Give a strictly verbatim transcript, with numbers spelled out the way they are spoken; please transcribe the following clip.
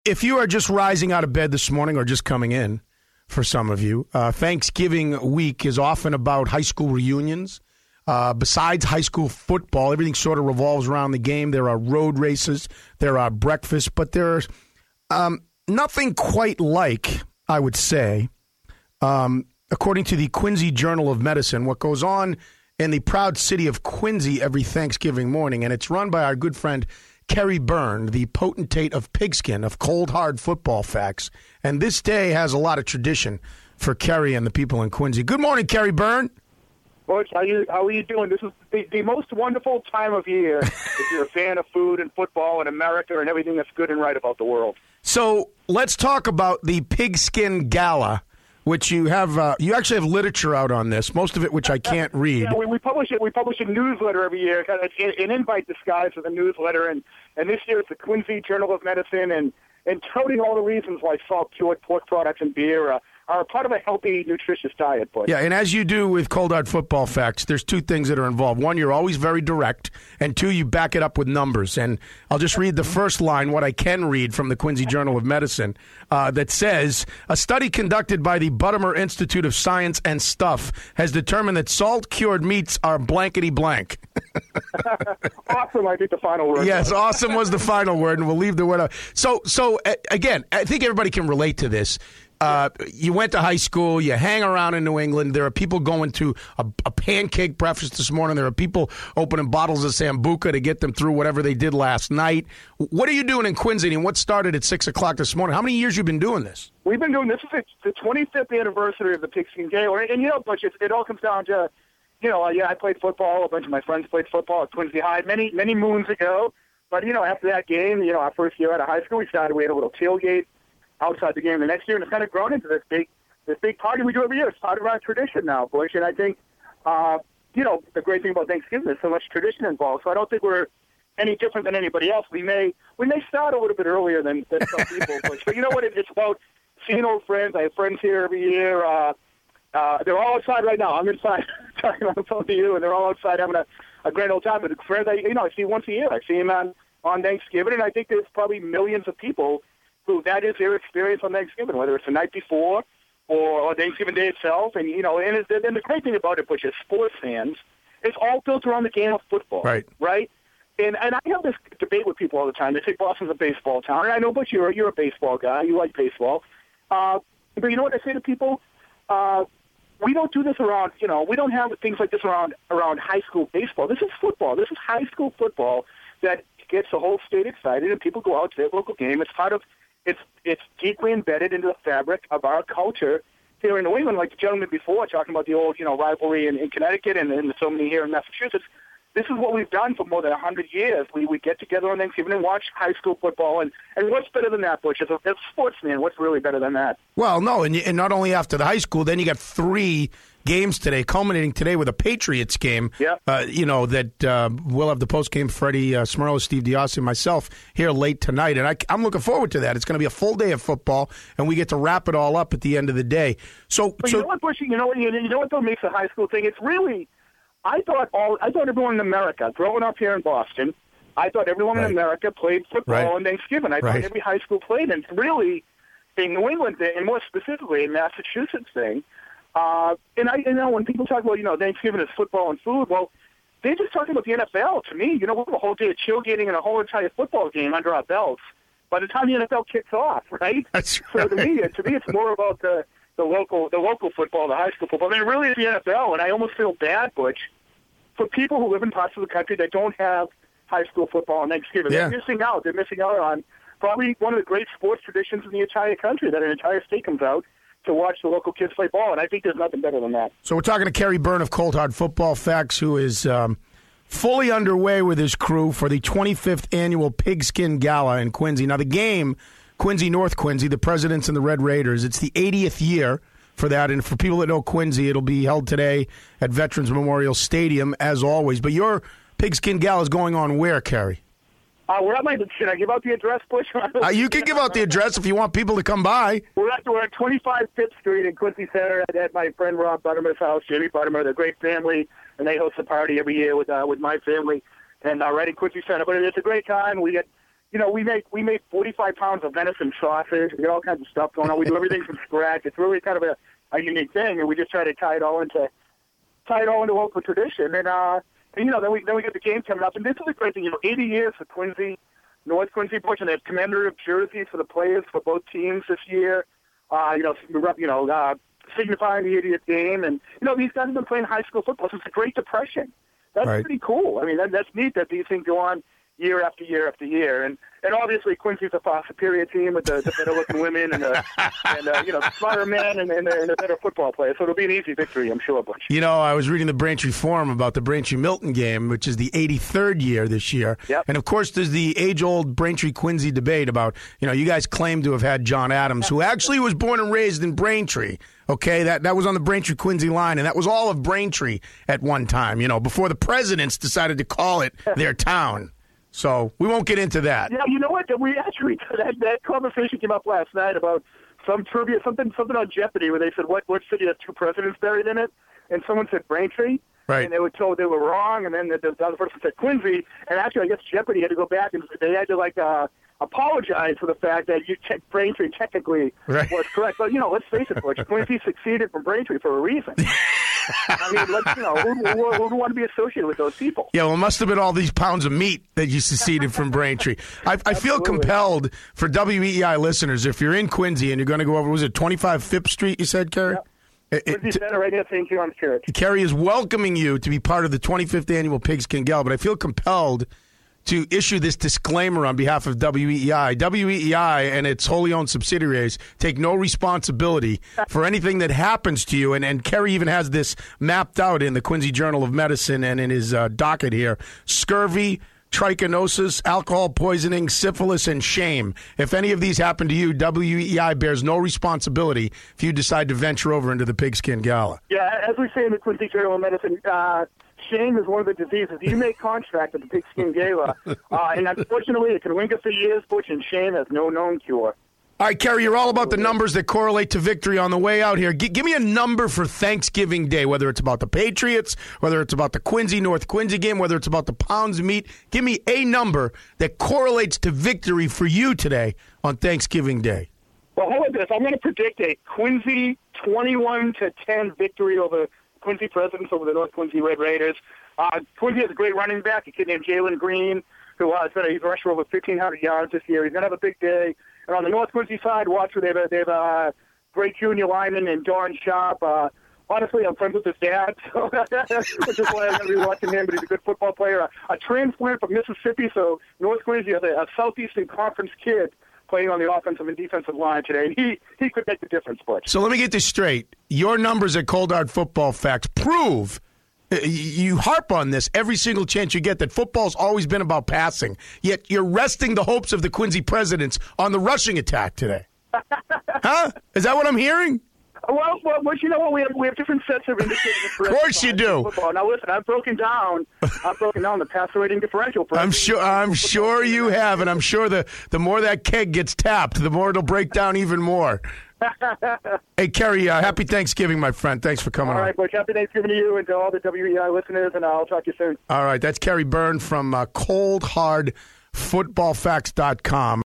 If you are just rising out of bed this morning or just coming in, for some of you, uh, Thanksgiving week is often about high school reunions. Uh, besides high school football, everything sort of revolves around the game. There are road races, there are breakfasts, but there's um, nothing quite like, I would say, um, according to the Quincy Journal of Medicine, what goes on in the proud city of Quincy every Thanksgiving morning. And it's run by our good friend Kerry Byrne, the potentate of pigskin, of cold, hard football facts. And this day has a lot of tradition for Kerry and the people in Quincy. Good morning, Kerry Byrne. Butch, how you how are you doing? This is the, the most wonderful time of year if you're a fan of food and football and America and everything that's good and right about the world. So let's talk about the Pigskin Gala, which you have. Uh, you actually have literature out on this, most of it which I can't read. Yeah, we, we publish it. We publish a newsletter every year. It's an invite disguised as a newsletter, and, and this year it's the Quincy Journal of Medicine, and and touting all the reasons why salt-cured pork products and beer Uh, are part of a healthy, nutritious diet. But yeah, and as you do with Cold Hard Football Facts, there's two things that are involved. One, you're always very direct, and two, you back it up with numbers. And I'll just read the first line, what I can read from the Quincy Journal of Medicine, uh, that says, a study conducted by the Buttimer Institute of Science and Stuff has determined that salt-cured meats are blankety blank. Awesome, I think the final word. Yes, awesome was the final word, and we'll leave the word out. So, so uh, again, I think everybody can relate to this. Uh, you went to high school, you hang around in New England. There are people going to a, a pancake breakfast this morning. There are people opening bottles of Sambuca to get them through whatever they did last night. What are you doing in Quincy, and what started at six o'clock this morning? How many years have you been doing this? We've been doing this. Is the twenty-fifth anniversary of the Pigskin Gala. And, and you know, Butch, it, it all comes down to, you know, uh, yeah, I played football. A bunch of my friends played football at Quincy High many, many moons ago. But, you know, after that game, you know, our first year out of high school, we started, we had a little tailgate outside the game the next year, and it's kind of grown into this big this big party we do every year. It's part of our tradition now, Bush, and I think, uh, you know, the great thing about Thanksgiving is so much tradition involved, so I don't think we're any different than anybody else. We may we may start a little bit earlier than, than some people, Bush, but you know what? It, it's about seeing old friends. I have friends here every year. Uh, uh, they're all outside right now. I'm inside talking on the phone to you, and they're all outside having a, a grand old time. But the friends, I, you know, I see once a year. I see them on, on Thanksgiving, and I think there's probably millions of people who that is their experience on Thanksgiving, whether it's the night before or, or Thanksgiving Day itself. And, you know, and, it's, and the great thing about it, which is sports fans, it's all built around the game of football. Right. Right? And and I have this debate with people all the time. They say Boston's a baseball town. And I know, but you're, you're a baseball guy. You like baseball. Uh, but you know what I say to people? Uh, we don't do this around, you know, we don't have things like this around around high school baseball. This is football. This is high school football that gets the whole state excited, and people go out to their local game. It's part of It's it's deeply embedded into the fabric of our culture here in New England. Like the gentleman before, talking about the old, you know, rivalry in, in Connecticut and, and so many here in Massachusetts. This is what we've done for more than a hundred years. We we get together on Thanksgiving and watch high school football. And, and what's better than that, Butch? As a, as a sportsman, what's really better than that? Well, no, and, and not only after the high school, then you got three games today, culminating today with a Patriots game. Yeah. Uh, you know, that uh, we'll have the post-game Freddie uh, Smirlo, Steve Diassi, and myself here late tonight. And I, I'm looking forward to that. It's going to be a full day of football, and we get to wrap it all up at the end of the day. So, but so you know what, Bush? You know what? You know what though makes the high school thing? It's really, I thought all, I thought everyone in America, growing up here in Boston, I thought everyone right. in America played football right. on Thanksgiving. I right. thought every high school played, and it's really a New England thing, and more specifically a Massachusetts thing. Uh, and I, you know, when people talk about, you know, Thanksgiving is football and food, well, they're just talking about the N F L. To me, you know, we have a whole day of tailgating and a whole entire football game under our belts by the time the N F L kicks off, right? That's right. So to me, to me, it's more about the, the local, the local football, the high school football. I mean, really, it's the N F L, and I almost feel bad, Butch, for people who live in parts of the country that don't have high school football on Thanksgiving. Yeah. They're missing out. They're missing out on probably one of the great sports traditions in the entire country, that an entire state comes out to watch the local kids play ball, and I think there's nothing better than that. So we're talking to Kerry Byrne of Cold Hard Football Facts, who is um, fully underway with his crew for the twenty-fifth annual Pigskin Gala in Quincy. Now, the game, Quincy North Quincy, the Presidents and the Red Raiders, it's the eightieth year for that, and for people that know Quincy, it'll be held today at Veterans Memorial Stadium, as always. But your Pigskin Gala is going on where, Kerry? Uh, we're at my, should I give out the address, Bush? uh, you can give out the address if you want people to come by. We're at, we're at twenty-five Fifth Street in Quincy Center at, at my friend Rob Buttermer's house, Jamie Buttermer. They're a great family, and they host a party every year with uh, with my family, and uh, right in Quincy Center. But it's a great time. We get you know, we make we make forty-five pounds of venison sausage. We got all kinds of stuff going on. We do everything from scratch. It's really kind of a, a unique thing, and we just try to tie it all into tie it all into local tradition. And uh, and, you know, then we then we get the game coming up, and this is a great thing. You know, eighty years for Quincy, North Quincy Butch, and they have commemorative jerseys for the players for both teams this year. Uh, you know, you know, uh, signifying the eightieth game, and you know, these guys have been playing high school football since the Great Depression. That's right. pretty cool. I mean, that, that's neat that these things go on year after year after year, and and obviously Quincy's a far superior team with the, the better looking women and the and uh, you know smarter men and, and, the, and the better football players. So it'll be an easy victory, I'm sure, Butch. You know, I was reading the Braintree Forum about the Braintree Milton game, which is the eighty-third year this year. Yep. And of course, there's the age-old Braintree Quincy debate about, you know, you guys claim to have had John Adams, who actually was born and raised in Braintree. Okay, that that was on the Braintree Quincy line, and that was all of Braintree at one time. You know, before the presidents decided to call it their town. So we won't get into that. Yeah, you know what? We actually that that conversation came up last night about some trivia, something something on Jeopardy, where they said what what city has two presidents buried in it, and someone said Braintree, right? And they were told they were wrong, and then the, the other person said Quincy, and actually I guess Jeopardy had to go back and they had to like uh, apologize for the fact that you te- Braintree technically right. was correct. But you know, let's face it, Butch, Quincy succeeded from Braintree for a reason. I mean, let's, you know, who, who, who would want to be associated with those people? Yeah, well, it must have been all these pounds of meat that you seceded from Braintree. I, I feel compelled for W E I listeners, if you're in Quincy and you're going to go over, was it twenty-five Phipps Street, you said, Kerry? Yep. It, Quincy Center right near Saint John's Church. Kerry is welcoming you to be part of the twenty-fifth annual Pigskin Gala, but I feel compelled to issue this disclaimer on behalf of W E E I. W E E I and its wholly owned subsidiaries take no responsibility for anything that happens to you. And, and Kerry even has this mapped out in the Quincy Journal of Medicine and in his uh, docket here. Scurvy, trichinosis, alcohol poisoning, syphilis, and shame. If any of these happen to you, W E E I bears no responsibility if you decide to venture over into the Pigskin Gala. Yeah, as we say in the Quincy Journal of Medicine, uh, shame is one of the diseases. You may contract at the Pigskin Gala, uh, and unfortunately, it can linger for years, Butch, and shame has no known cure. All right, Kerry, you're all about the numbers that correlate to victory on the way out here. G- give me a number for Thanksgiving Day, whether it's about the Patriots, whether it's about the Quincy, North Quincy game, whether it's about the pounds of meat. Give me a number that correlates to victory for you today on Thanksgiving Day. Well, how about this? I'm going to predict a Quincy twenty-one to ten victory over Quincy Presidents over the North Quincy Red Raiders. Uh, Quincy has a great running back, a kid named Jalen Green, who uh, has been a he's rushed for over fifteen hundred yards this year. He's going to have a big day. And on the North Quincy side, watch where they have a, they have a great junior lineman named Don Sharp. Uh, honestly, I'm friends with his dad, so which is why I'm going to be watching him, but he's a good football player. A, a transplant from Mississippi, so North Quincy has a, a Southeastern Conference kid playing on the offensive and defensive line today. He he could make the difference, Butch. So let me get this straight. Your numbers at Cold Hard Football Facts prove, you harp on this every single chance you get, that football's always been about passing, yet you're resting the hopes of the Quincy Presidents on the rushing attack today. Huh? Is that what I'm hearing? Well, well, well, you know what? We have we have different sets of indicators. Of course you do. Football. Now listen, I've broken down. I've broken down the passer rating differential. For I'm sure. I'm sure you have, and I'm sure the the more that keg gets tapped, the more it'll break down even more. Hey, Kerry, uh, happy Thanksgiving, my friend. Thanks for coming on. All right, Butch. Happy Thanksgiving to you and to all the W E I listeners, and I'll talk to you soon. All right, that's Kerry Byrne from uh, cold hard football facts dot com.